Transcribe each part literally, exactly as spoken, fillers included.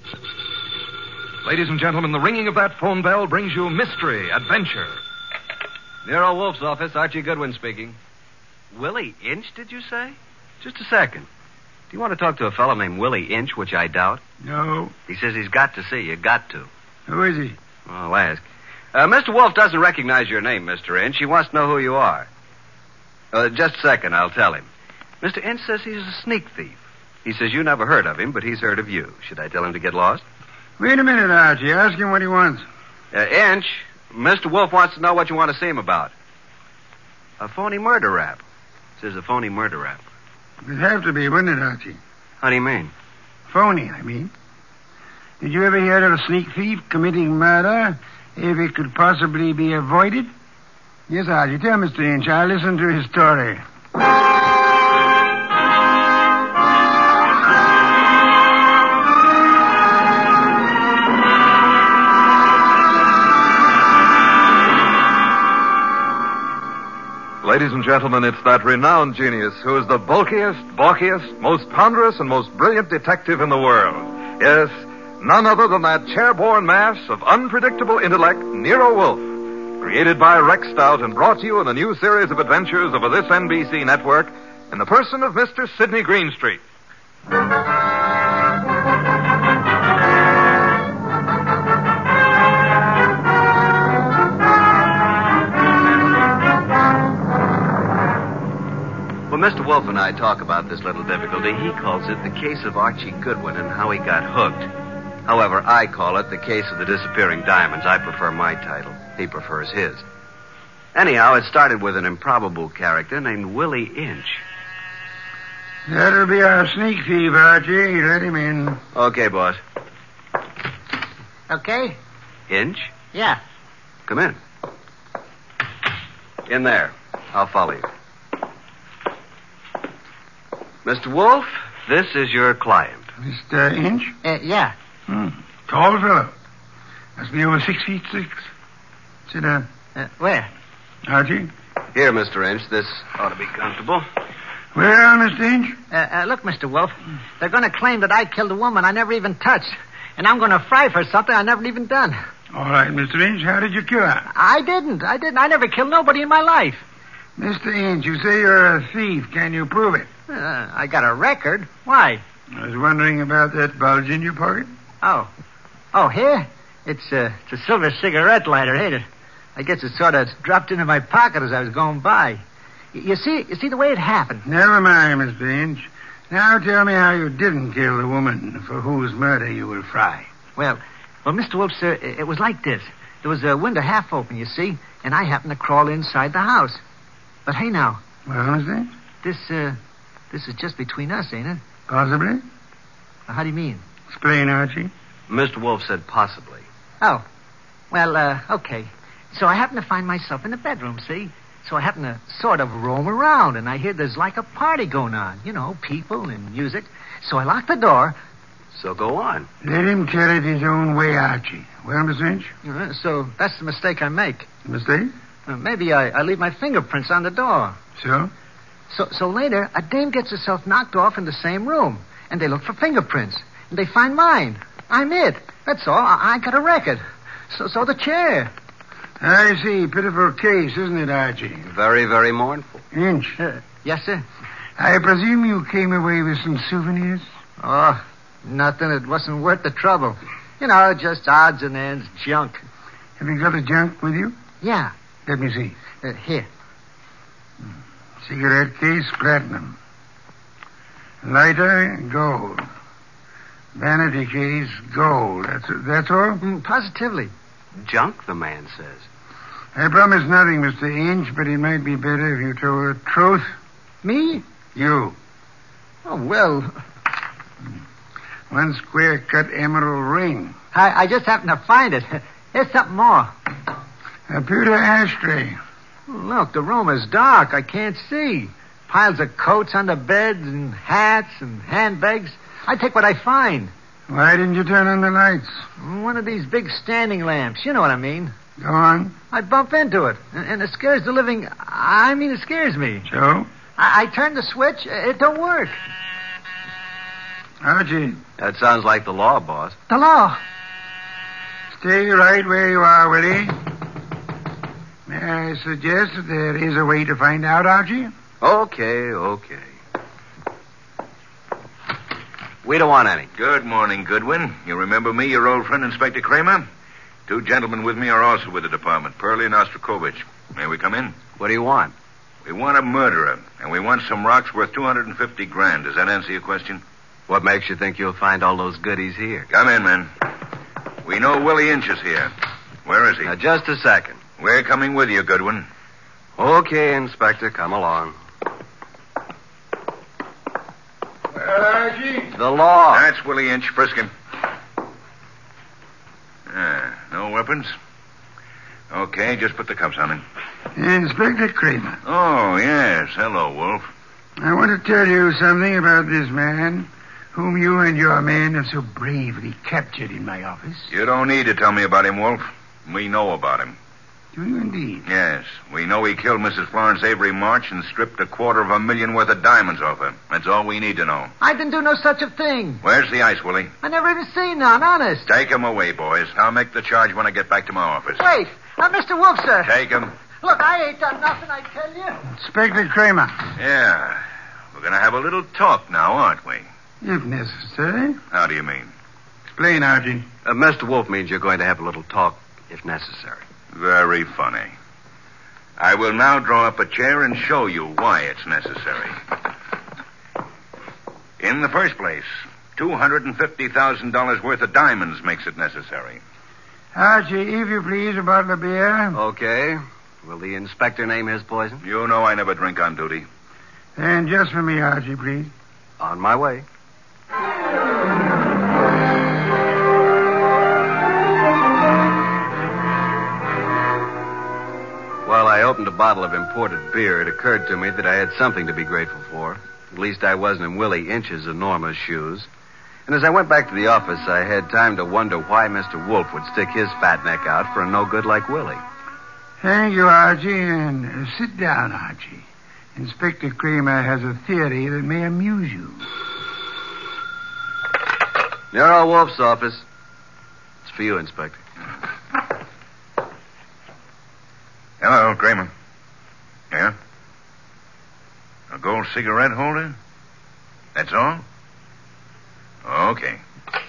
Ladies and gentlemen, the ringing of that phone bell brings you mystery, adventure. Nero Wolf's office, Archie Goodwin speaking. Willie Inch, did you say? Just a second. Do you want to talk to a fellow named Willie Inch, which I doubt? No. He says he's got to see you. Got to. Who is he? Well, I'll ask. Uh, Mister Wolf doesn't recognize your name, Mister Inch. He wants to know who you are. Uh, just a second, I'll tell him. Mister Inch says he's a sneak thief. He says you never heard of him, but he's heard of you. Should I tell him to get lost? Wait a minute, Archie. Ask him what he wants. Uh, Inch, Mister Wolf wants to know what you want to see him about. A phony murder rap. Says a phony murder rap. It'd have to be, wouldn't it, Archie? How do you mean? Phony, I mean. Did you ever hear of a sneak thief committing murder if it could possibly be avoided? Yes, Archie. Tell Mister Inch. I'll listen to his story. Ladies and gentlemen, it's that renowned genius who is the bulkiest, balkiest, most ponderous, and most brilliant detective in the world. Yes, none other than that chair-borne mass of unpredictable intellect, Nero Wolfe, created by Rex Stout and brought to you in a new series of adventures over this N B C network in the person of Mister Sidney Greenstreet. When Mister Wolf and I talk about this little difficulty, he calls it the case of Archie Goodwin and how he got hooked. However, I call it the case of the disappearing diamonds. I prefer my title. He prefers his. Anyhow, it started with an improbable character named Willie Inch. That'll be our sneak thief, Archie. Let him in. Okay, boss. Okay? Inch? Yeah. Come in. In there. I'll follow you. Mister Wolf, this is your client. Mister Inch? Uh, yeah. Hmm. Tall fellow. Must be over six feet six. Sit down. Uh, where? Archie? Here, Mister Inch. This ought to be comfortable. Well, Mister Inch? Uh, uh, look, Mister Wolf, they're going to claim that I killed a woman I never even touched. And I'm going to fry for something I never even done. All right, Mister Inch. How did you kill her? I didn't. I didn't. I never killed nobody in my life. Mister Inch, you say you're a thief. Can you prove it? Uh, I got a record. Why? I was wondering about that bulge in your pocket. Oh. Oh, here? It's, uh, it's a silver cigarette lighter, ain't it? I guess it sort of dropped into my pocket as I was going by. Y- you see, you see the way it happened? Never mind, Mister Inch. Now tell me how you didn't kill the woman for whose murder you will fry. Well, well, Mister Wolf, sir, it, it was like this. There was a window half open, you see, and I happened to crawl inside the house. But hey, now. Well, Mister Inch? This, uh, this is just between us, ain't it? Possibly. Now, how do you mean? Explain, Archie. Mister Wolf said possibly. Oh. Well, uh, okay. So I happen to find myself in the bedroom, see? So I happen to sort of roam around, and I hear there's like a party going on. You know, people and music. So I lock the door. So go on. Let him tell it his own way, Archie. Well, Mister Inch? Uh, so that's the mistake I make. Mistake? Uh, maybe I, I leave my fingerprints on the door. So? So so later, a dame gets herself knocked off in the same room, and they look for fingerprints, and they find mine. I'm it. That's all. I, I got a record. So so the chair. I see. Pitiful case, isn't it, Archie? Very, very mournful. Inch. Uh, yes, sir. I presume you came away with some souvenirs? Oh, nothing. It wasn't worth the trouble. You know, just odds and ends, junk. Have you got the junk with you? Yeah. Let me see. Uh, here. Cigarette case, platinum. Lighter, gold. Vanity case, gold. That's that's all? Mm, positively. Junk, the man says. I promise nothing, Mister Inch, but it might be better if you told the truth. Me? You. Oh, well, One square-cut emerald ring. I, I just happened to find it. Here's something more. A pewter ashtray. Look, the room is dark. I can't see. Piles of coats under beds and hats and handbags. I take what I find. Why didn't you turn on the lights? One of these big standing lamps. You know what I mean. Go on. I bump into it, and, and it scares the living... I mean, it scares me. So? I, I turn the switch. It don't work. Archie, That sounds like the law, boss. The law. stay right where you are, Willie. May I suggest that there is a way to find out, Archie? Okay, okay. We don't want any. Good morning, Goodwin. You remember me, your old friend, Inspector Kramer? Two gentlemen with me are also with the department, Pearlie and Ostrakovich. May we come in? What do you want? We want a murderer, and we want some rocks worth two hundred fifty grand. Does that answer your question? What makes you think you'll find all those goodies here? Come in, men. We know Willie Inch is here. Where is he? Now, just a second. We're coming with you, Goodwin. Okay, Inspector, come along. Well, Archie? The law. That's Willie Inch. Frisk him. Ah, no weapons? Okay, just put the cuffs on him. Inspector Kramer. Oh, yes. Hello, Wolf. I want to tell you something about this man whom you and your men have so bravely captured in my office. You don't need to tell me about him, Wolf. We know about him. Do you indeed? Yes. We know he killed Missus Florence Avery March and stripped a quarter of a million worth of diamonds off her. That's all we need to know. I didn't do no such a thing. Where's the ice, Willie? I never even seen none, honest. Take him away, boys. I'll make the charge when I get back to my office. Wait. Now, Mister Wolf, sir. Take him. Look, I ain't done nothing, I tell you. Inspector Kramer. Yeah. We're going to have a little talk now, aren't we? If necessary. How do you mean? Explain, Archie. Uh, Mister Wolf means you're going to have a little talk, if necessary. Very funny. I will now draw up a chair and show you why it's necessary. In the first place, two hundred fifty thousand dollars worth of diamonds makes it necessary. Archie, if you please, a bottle of beer. Okay. Will the inspector name his poison? You know I never drink on duty. And just for me, Archie, please. On my way. While I opened a bottle of imported beer, it occurred to me that I had something to be grateful for. At least I wasn't in Willie Inch's enormous shoes. And as I went back to the office, I had time to wonder why Mister Wolf would stick his fat neck out for a no-good like Willie. Thank you, Archie, and uh, sit down, Archie. Inspector Kramer has a theory that may amuse you. Nero Wolf's office. It's for you, Inspector. Hello, Kramer. Yeah? A gold cigarette holder? That's all? Okay.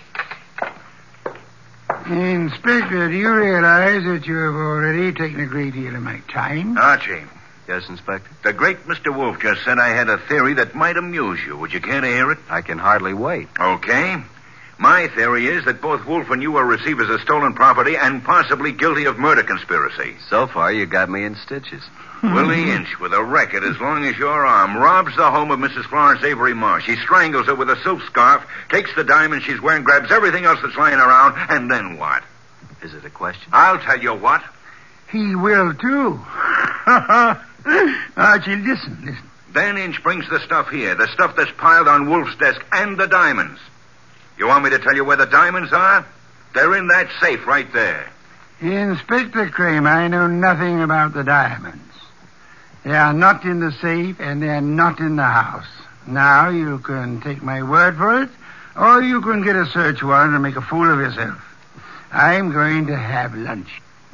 Inspector, do you realize that you have already taken a great deal of my time? Archie, Yes, Inspector? the great Mister Wolf just said I had a theory that might amuse you. Would you care to hear it? I can hardly wait. Okay. My theory is that both Wolf and you are receivers of stolen property and possibly guilty of murder conspiracy. So far, you got me in stitches. Willie Inch, with a record as long as your arm, robs the home of Missus Florence Avery Marsh. He strangles her with a silk scarf, takes the diamond she's wearing, grabs everything else that's lying around, and then what? Is it a question? I'll tell you what. He will, too. Archie, listen, listen. Then Inch brings the stuff here, the stuff that's piled on Wolf's desk, and the diamonds. You want me to tell you where the diamonds are? They're in that safe right there. Inspector Kramer, I know nothing about the diamonds. They are not in the safe, and they are not in the house. Now, you can take my word for it, or you can get a search warrant and make a fool of yourself. I'm going to have lunch.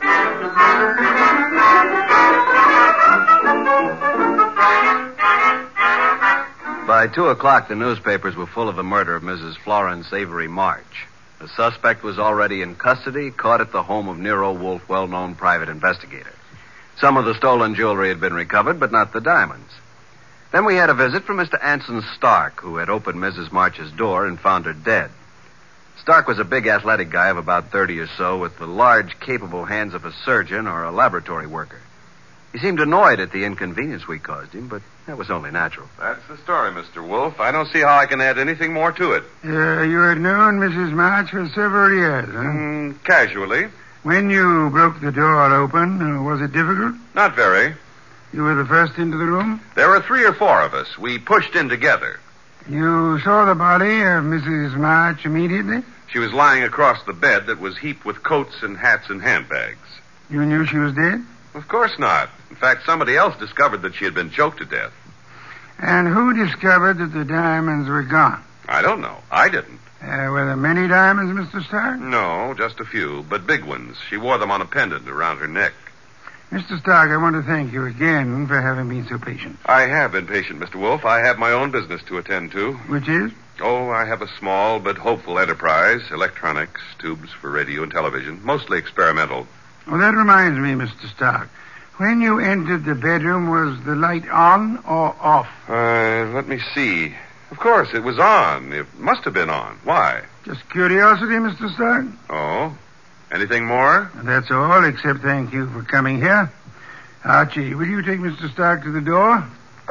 By two o'clock, the newspapers were full of the murder of Missus Florence Avery March. The suspect was already in custody, caught at the home of Nero Wolf, well-known private investigator. Some of the stolen jewelry had been recovered, but not the diamonds. Then we had a visit from Mister Anson Stark, who had opened Missus March's door and found her dead. Stark was a big athletic guy of about thirty or so, with the large, capable hands of a surgeon or a laboratory worker. He seemed annoyed at the inconvenience we caused him, but that was only natural. That's the story, Mister Wolf. I don't see how I can add anything more to it. Uh, you had known Missus March for several years, huh? Mm, casually. When you broke the door open, uh, was it difficult? Not very. You were the first into the room? There were three or four of us. We pushed in together. You saw the body of Missus March immediately? She was lying across the bed that was heaped with coats and hats and handbags. You knew she was dead? Of course not. In fact, somebody else discovered that she had been choked to death. And who discovered that the diamonds were gone? I don't know. I didn't. Uh, were there many diamonds, Mister Stark? No, just a few, but big ones. She wore them on a pendant around her neck. Mister Stark, I want to thank you again for having been so patient. I have been patient, Mister Wolf. I have my own business to attend to. Which is? Oh, I have a small but hopeful enterprise. Electronics, tubes for radio and television, mostly experimental. Well, that reminds me, Mister Stark. When you entered the bedroom, was the light on or off? Uh, let me see. Of course, it was on. It must have been on. Why? Just curiosity, Mister Stark. Oh? Anything more? That's all, except thank you for coming here. Archie, will you take Mister Stark to the door?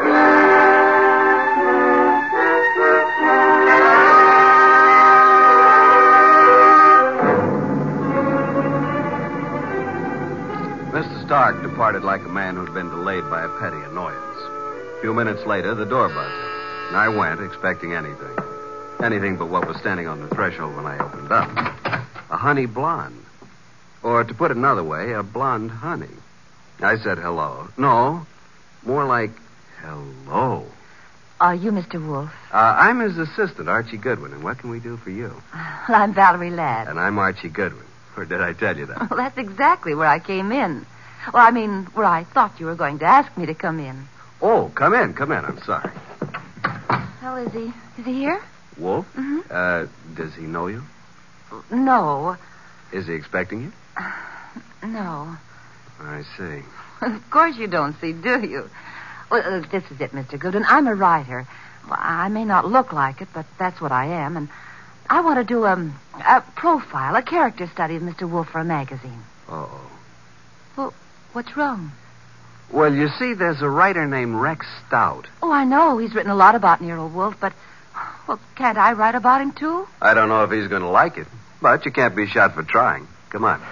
Mister Stark departed like a man who'd been delayed by a petty annoyance. A few minutes later, the door buzzed. And I went, expecting anything. Anything but what was standing on the threshold when I opened up. A honey blonde. Or, to put it another way, a blonde honey. I said hello. No, more like hello. Are you Mister Wolf? Uh, I'm his assistant, Archie Goodwin, and what can we do for you? Well, I'm Valerie Ladd. And I'm Archie Goodwin. Or did I tell you that? Well, that's exactly where I came in. Well, I mean, where I thought you were going to ask me to come in. Oh, come in, come in. I'm sorry. Well, is he, is he here? Wolf? Mm-hmm. Uh, does he know you? No. Is he expecting you? No. I see. Of course you don't see, do you? Well, uh, this is it, Mister Goodwin. I'm a writer. Well, I may not look like it, but that's what I am. And I want to do um, a profile, a character study of Mister Wolf for a magazine. Uh-oh. Well, what's wrong? Well, you see, there's a writer named Rex Stout. Oh, I know. He's written a lot about Nero Wolf, but, well, can't I write about him, too? I don't know if he's going to like it, but you can't be shot for trying. Come on.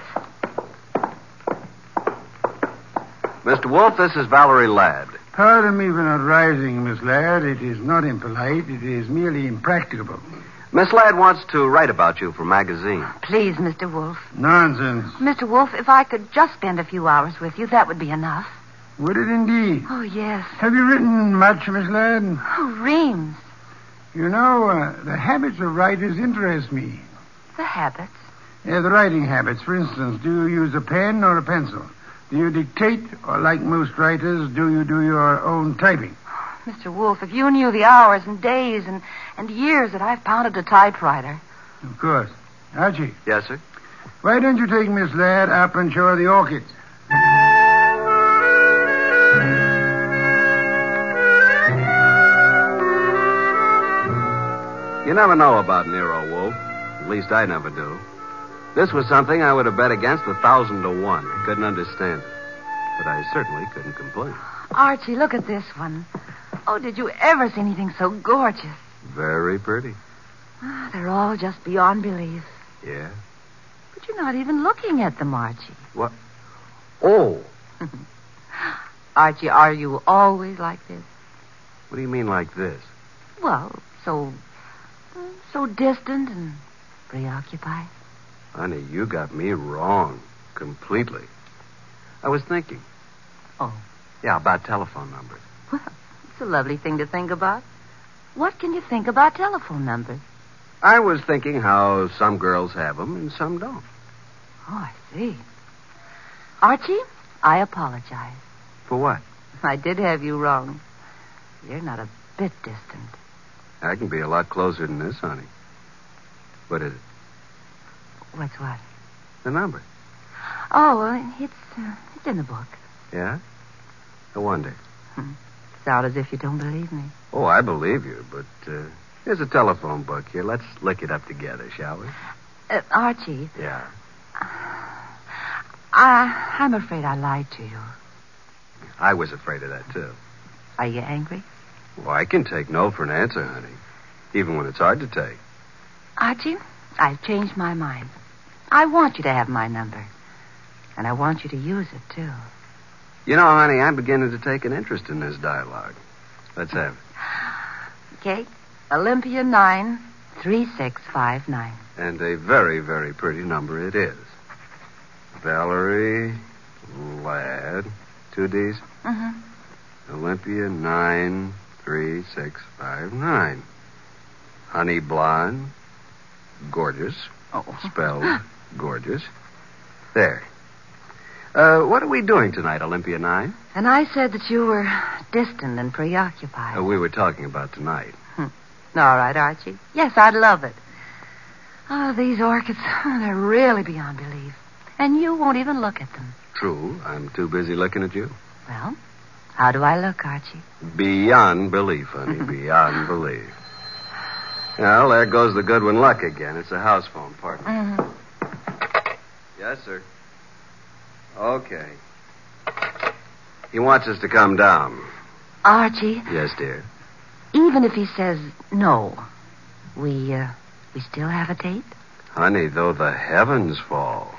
Mister Wolf, this is Valerie Ladd. Pardon me for not rising, Miss Ladd. It is not impolite. It is merely impracticable. Miss Ladd wants to write about you for a magazine. Please, Mister Wolf. Nonsense. Mister Wolf, if I could just spend a few hours with you, that would be enough. Would it indeed? Oh, yes. Have you written much, Miss Ladd? Oh, reams. You know, uh, the habits of writers interest me. The habits? Yeah, the writing habits. For instance, do you use a pen or a pencil? Do you dictate, or like most writers, do you do your own typing? Mister Wolf, if you knew the hours and days and, and years that I've pounded a typewriter. Of course. Archie. Yes, sir? Why don't you take Miss Ladd up and show her the orchids? You never know about Nero Wolf. At least I never do. This was something I would have bet against a thousand to one. I couldn't understand it. But I certainly couldn't complain. Archie, look at this one. Oh, did you ever see anything so gorgeous? Very pretty. Ah, they're all just beyond belief. Yeah? But you're not even looking at them, Archie. What? Oh. Archie, are you always like this? What do you mean like this? Well, so... so distant and preoccupied. Honey, you got me wrong. Completely. I was thinking. Oh. Yeah, about telephone numbers. Well, it's a lovely thing to think about. What can you think about telephone numbers? I was thinking how some girls have them and some don't. Oh, I see. Archie, I apologize. For what? I did have you wrong. You're not a bit distant. I can be a lot closer than this, honey. What is it? What's what? The number. Oh, well, it's, uh, it's in the book. Yeah? I wonder. Hmm. Sound as if you don't believe me. Oh, I believe you, but uh, here's a telephone book here. Let's look it up together, shall we? Uh, Archie. Yeah. I, I'm afraid I lied to you. I was afraid of that, too. Are you angry? Well, I can take no for an answer, honey. Even when it's hard to take. Archie, I've changed my mind. I want you to have my number. And I want you to use it, too. You know, honey, I'm beginning to take an interest in this dialogue. Let's have it. Okay. Olympia nine three six five nine. And a very, very pretty number it is. Valerie Ladd. Two D's? Mm-hmm. Olympia nine three six five nine. Honey blonde. Gorgeous. Oh. Spelled gorgeous. There. Uh, what are we doing tonight, Olympia nine? And I said that you were distant and preoccupied. Uh, we were talking about tonight. Hmm. All right, Archie. Yes, I'd love it. Oh, these orchids, oh, they're really beyond belief. And you won't even look at them. True. I'm too busy looking at you. Well, how do I look, Archie? Beyond belief, honey. Beyond belief. Well, there goes the Goodwin luck again. It's a house phone, partner. Mm-hmm. Yes, sir. Okay. He wants us to come down. Archie, Yes, dear. even if he says no, we, uh, we still have a date? Honey, though the heavens fall.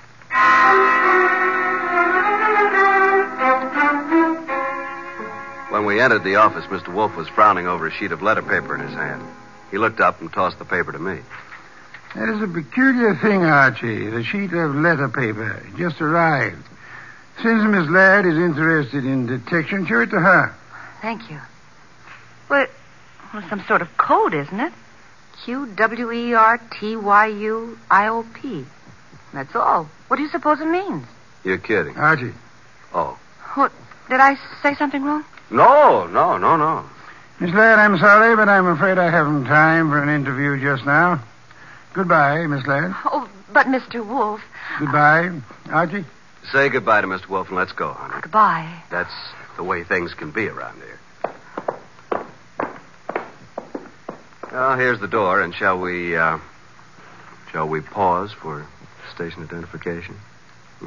When we entered the office, Mister Wolf was frowning over a sheet of letter paper in his hand. He looked up and tossed the paper to me. That is a peculiar thing, Archie. The sheet of letter paper just arrived. Since Miss Ladd is interested in detection, show it to her. Thank you. Well, well, some sort of code, isn't it? Q W E R T Y U I O P. That's all. What do you suppose it means? You're kidding. Archie. Oh. What? Did I say something wrong? No, no, no, no. Miss Ladd, I'm sorry, but I'm afraid I haven't time for an interview just now. Goodbye, Miss Ladd. Oh, but Mister Wolf. Goodbye. Archie? Say goodbye to Mister Wolf and let's go, honey. Goodbye. That's the way things can be around here. Well, here's the door, and shall we, uh, shall we pause for station identification? Hmm?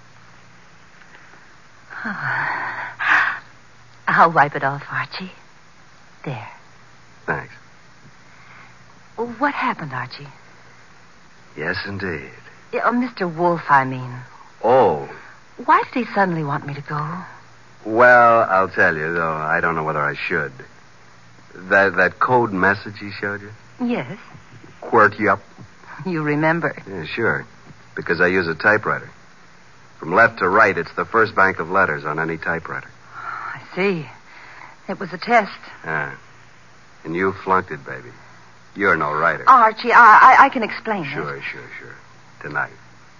I'll wipe it off, Archie. There. Thanks. Oh, what happened, Archie? Yes, indeed. Yeah, uh, Mister Wolf, I mean. Oh, Why did he suddenly want me to go? well, I'll tell you, though I don't know whether I should. That that code message he showed you? Yes. Quirt you up? You remember. Yeah, sure. Because I use a typewriter. From left to right, it's the first bank of letters on any typewriter. I see. It was a test. Ah. And you flunked it, baby. You're no writer. Archie, I, I, I can explain it. Sure, sure, sure. Tonight.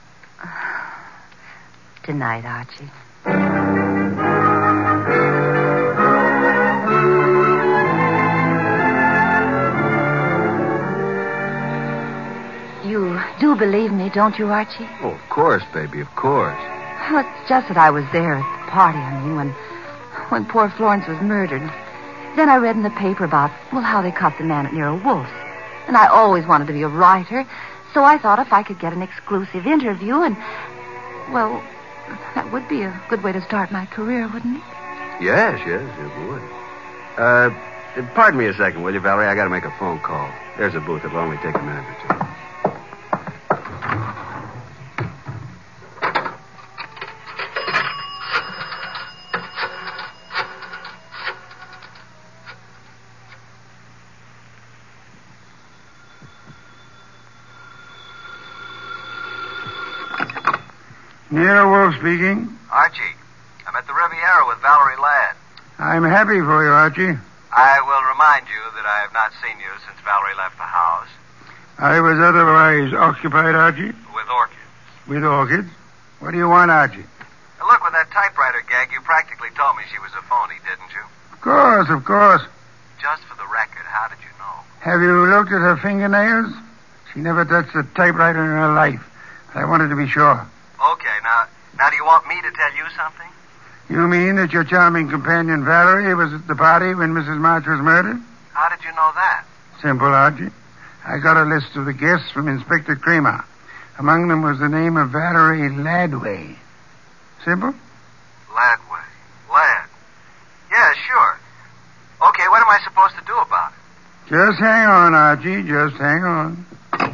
Tonight, Archie. You do believe me, don't you, Archie? Oh, of course, baby, of course. Well, it's just that I was there at the party, I mean, when, when poor Florence was murdered. Then I read in the paper about, well, how they caught the man at Nero Wolf's. And I always wanted to be a writer, so I thought if I could get an exclusive interview and, well, that would be a good way to start my career, wouldn't it? Yes, yes, it would. Uh, pardon me a second, will you, Valerie? I got to make a phone call. There's a booth. It'll only take a minute or two. Nero Wolf speaking. Archie, I'm at the Riviera with Valerie Ladd. I'm happy for you, Archie. I will remind you that I have not seen you since Valerie left the house. I was otherwise occupied, Archie. With orchids. With orchids. What do you want, Archie? Now, look, with that typewriter gag, you practically told me she was a phony, didn't you? Of course, of course. Just for the record, how did you know? Have you looked at her fingernails? She never touched a typewriter in her life. I wanted to be sure. Okay, now, now do you want me to tell you something? You mean that your charming companion Valerie was at the party when Missus March was murdered? How did you know that? Simple, Archie. I got a list of the guests from Inspector Kramer. Among them was the name of Valerie Ladway. Simple? Ladway. Ladd. Yeah, sure. Okay, what am I supposed to do about it? Just hang on, Archie. Just hang on.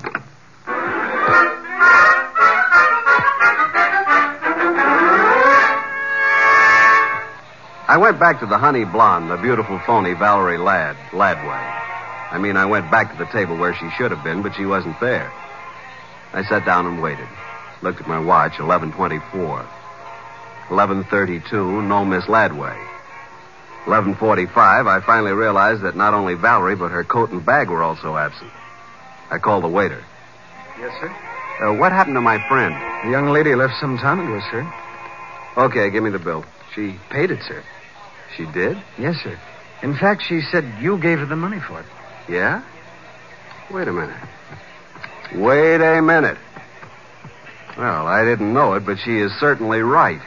I went back to the honey blonde, the beautiful phony Valerie Ladd, Ladway. I mean, I went back to the table where she should have been, but she wasn't there. I sat down and waited. Looked at my watch, eleven twenty-four. eleven thirty-two, no Miss Ladway. eleven forty-five, I finally realized that not only Valerie, but her coat and bag were also absent. I called the waiter. Yes, sir? Uh, what happened to my friend? The young lady left some time ago, sir. Okay, give me the bill. She paid it, sir. She did? Yes, sir. In fact, she said you gave her the money for it. Yeah? Wait a minute. Wait a minute. Well, I didn't know it, but she is certainly right.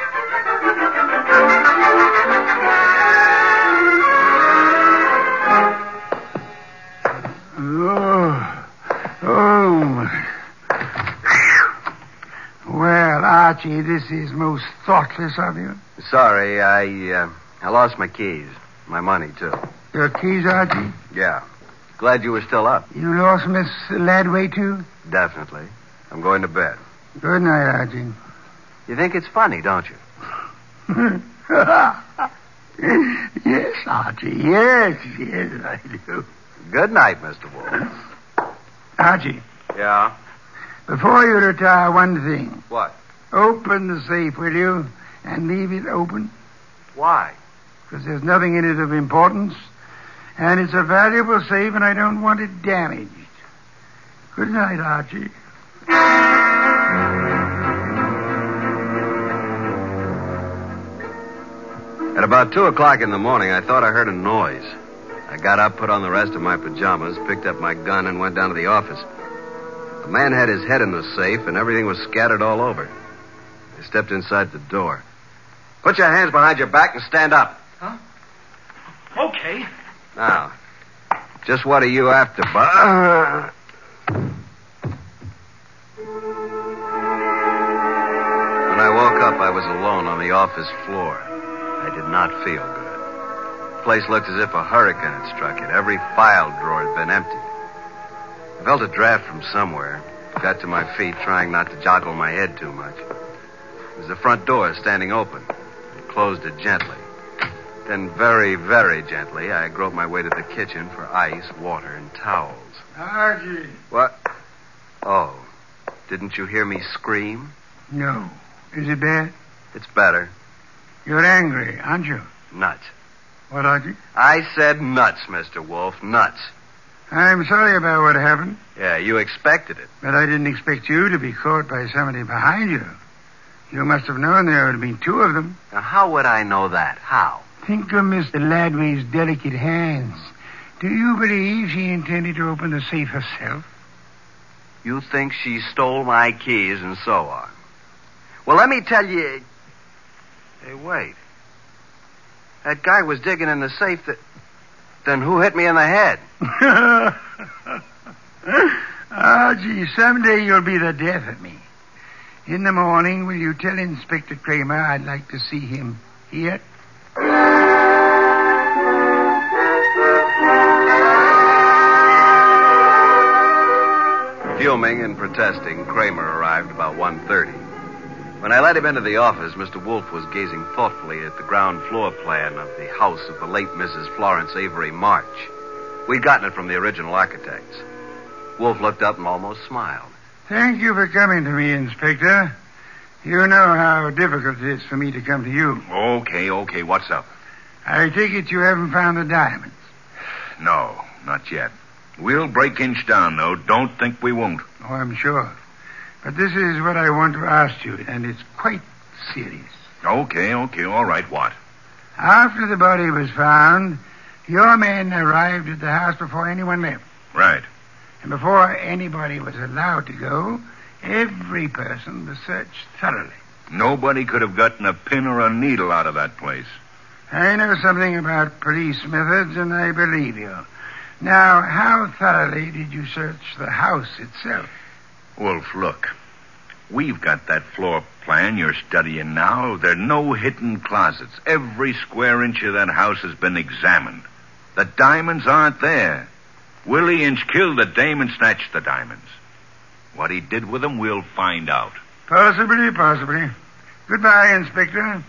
Oh, oh. Well, Archie, this is most thoughtless of you. Sorry, I, uh, I lost my keys. My money, too. Your keys, Archie? Yeah. Glad you were still up. You lost Miss Ladway, too? Definitely. I'm going to bed. Good night, Archie. You think it's funny, don't you? Yes, Archie. Yes, yes, I do. Good night, Mister Wolf. Archie, Yeah? before you retire, one thing. What? Open the safe, will you? And leave it open. Why? Because there's nothing in it of importance. And it's a valuable safe, and I don't want it damaged. Good night, Archie. At about two o'clock in the morning, I thought I heard a noise. I got up, put on the rest of my pajamas, picked up my gun, and went down to the office. The man had his head in the safe, and everything was scattered all over. I stepped inside the door. Put your hands behind your back and stand up. Huh? Okay. Now, just what are you after, bud? When I woke up, I was alone on the office floor. I did not feel good. The place looked as if a hurricane had struck it. Every file drawer had been emptied. I felt a draft from somewhere. Got to my feet, trying not to joggle my head too much. There was the front door standing open. I closed it gently. Then very, very gently, I groped my way to the kitchen for ice, water, and towels. Archie. What? Oh, didn't you hear me scream? No. Is it bad? It's better. You're angry, aren't you? Nuts. What, Archie? I said nuts, Mister Wolf. Nuts. I'm sorry about what happened, Yeah, you expected it. but I didn't expect you to be caught by somebody behind you. You must have known there would have been two of them. Now, how would I know that? How? Think of Mister Ladway's delicate hands. Do you believe she intended to open the safe herself? You think she stole my keys and so on. Well, let me tell you... Hey, wait. That guy was digging in the safe that... Then who hit me in the head? Ah, gee, someday you'll be the death of me. In the morning, will you tell Inspector Kramer I'd like to see him here? Fuming and protesting, Kramer arrived about one thirty. When I let him into the office, Mister Wolf was gazing thoughtfully at the ground floor plan of the house of the late Missus Florence Avery March. We'd gotten it from the original architects. Wolf looked up and almost smiled. Thank you for coming to me, Inspector. You know how difficult it is for me to come to you. Okay, okay, what's up? I take it you haven't found the diamonds. No, not yet. We'll break inch down, though. Don't think we won't. Oh, I'm sure. But this is what I want to ask you, and it's quite serious. Okay, okay, all right, what? After the body was found, your men arrived at the house before anyone left. Right. And before anybody was allowed to go, every person was searched thoroughly. Nobody could have gotten a pin or a needle out of that place. I know something about police methods, and I believe you. Now, how thoroughly did you search the house itself? Wolf, look. We've got that floor plan you're studying now. There are no hidden closets. Every square inch of that house has been examined. The diamonds aren't there. Willie Inch killed the dame and snatched the diamonds. What he did with them, we'll find out. Possibly, possibly. Goodbye, Inspector.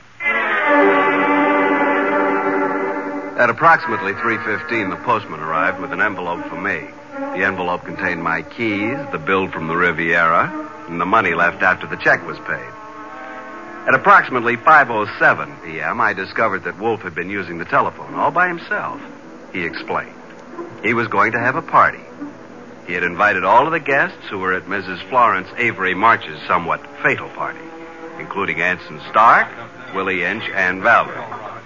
At approximately three fifteen, the postman arrived with an envelope for me. The envelope contained my keys, the bill from the Riviera, and the money left after the check was paid. At approximately five oh seven p.m., I discovered that Wolf had been using the telephone all by himself. He explained. He was going to have a party. He had invited all of the guests who were at Missus Florence Avery March's somewhat fatal party, including Anson Stark, Willie Inch, and Valerie.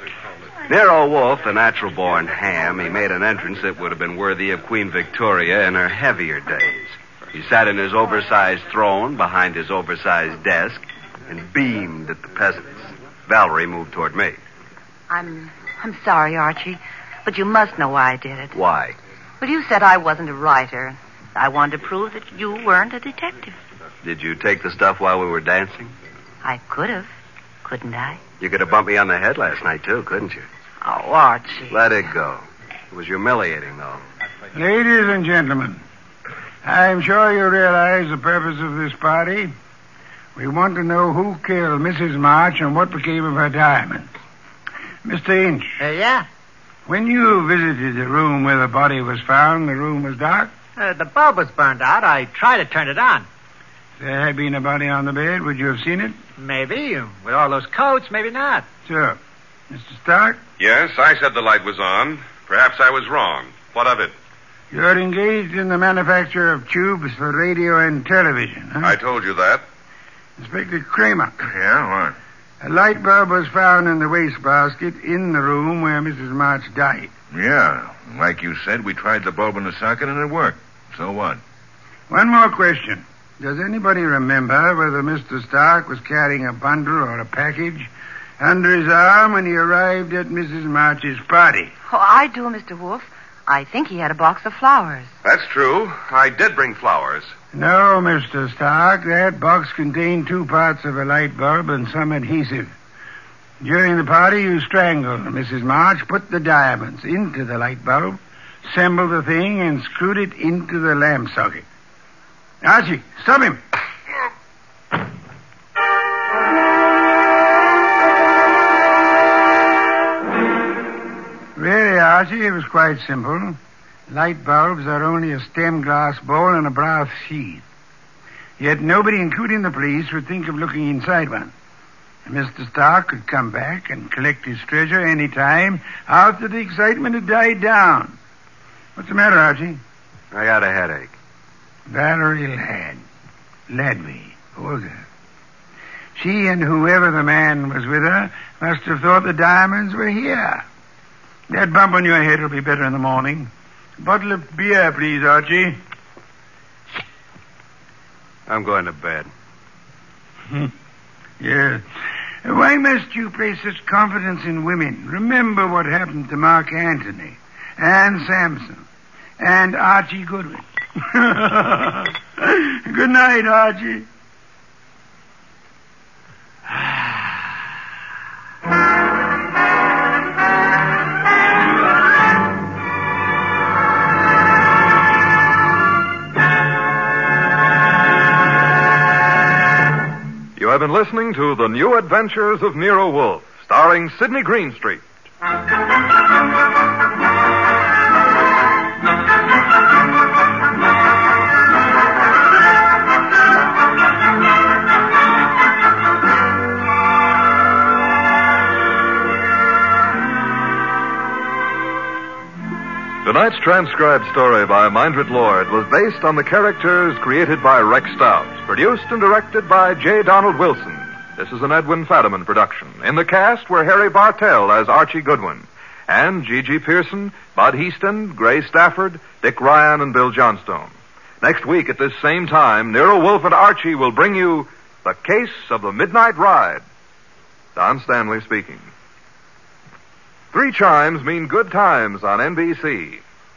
Nero Wolf, the natural-born ham, he made an entrance that would have been worthy of Queen Victoria in her heavier days. He sat in his oversized throne behind his oversized desk and beamed at the peasants. Valerie moved toward me. I'm I'm sorry, Archie, but you must know why I did it. Why? Well, you said I wasn't a writer. I wanted to prove that you weren't a detective. Did you take the stuff while we were dancing? I could have, couldn't I? You could have bumped me on the head last night, too, couldn't you? Oh, Archie. Let it go. It was humiliating, though. Ladies and gentlemen, I'm sure you realize the purpose of this party. We want to know who killed Missus March and what became of her diamonds. Mister Inch. Uh, yeah? When you visited the room where the body was found, the room was dark? Uh, the bulb was burned out. I tried to turn it on. If there had been a body on the bed, would you have seen it? Maybe. With all those coats, maybe not. Sure. Mister Stark? Yes, I said the light was on. Perhaps I was wrong. What of it? You're engaged in the manufacture of tubes for radio and television, huh? I told you that. Inspector Kramer. Yeah, what? A light bulb was found in the wastebasket in the room where Missus March died. Yeah. Like you said, we tried the bulb in the socket and it worked. So what? One more question. Does anybody remember whether Mister Stark was carrying a bundle or a package under his arm when he arrived at Missus March's party? Oh, I do, Mister Wolf. I think he had a box of flowers. That's true. I did bring flowers. No, Mister Stark. That box contained two parts of a light bulb and some adhesive. During the party, you strangled Missus March, put the diamonds into the light bulb, assembled the thing, and screwed it into the lamp socket. Archie, stop him. Really, Archie, it was quite simple. Light bulbs are only a stem glass bowl and a brass sheath. Yet nobody, including the police, would think of looking inside one. And Mister Stark could come back and collect his treasure any time after the excitement had died down. What's the matter, Archie? I got a headache. Valerie Ladd. Ladby. Poor girl. She and whoever the man was with her must have thought the diamonds were here. That bump on your head will be better in the morning. A bottle of beer, please, Archie. I'm going to bed. Yes. Why must you place such confidence in women? Remember what happened to Mark Antony and Samson and Archie Goodwin. Good night, Archie. You have been listening to The New Adventures of Nero Wolfe, starring Sidney Greenstreet. Tonight's transcribed story by Mindred Lord was based on the characters created by Rex Stout, produced and directed by J. Donald Wilson. This is an Edwin Fadiman production. In the cast were Harry Bartell as Archie Goodwin, and Gigi Pearson, Bud Heaston, Gray Stafford, Dick Ryan, and Bill Johnstone. Next week at this same time, Nero Wolfe and Archie will bring you The Case of the Midnight Ride. Don Stanley speaking. Three chimes mean good times on N B C.